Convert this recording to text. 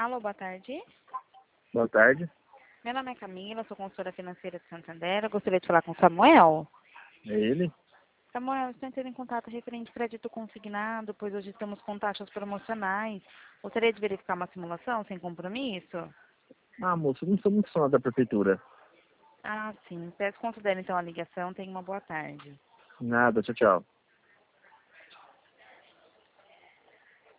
Alô, boa tarde. Boa tarde. Meu nome é Camila, sou consultora financeira de Santander. Eu gostaria de falar com o Samuel. É ele? Samuel, estou entrando em contato referente ao crédito consignado, pois hoje estamos com taxas promocionais. Gostaria de verificar uma simulação sem compromisso? Ah, moço, não sou muito fã da prefeitura. Ah, sim. Peço considere então a ligação. Tenha uma boa tarde. Nada, tchau, tchau.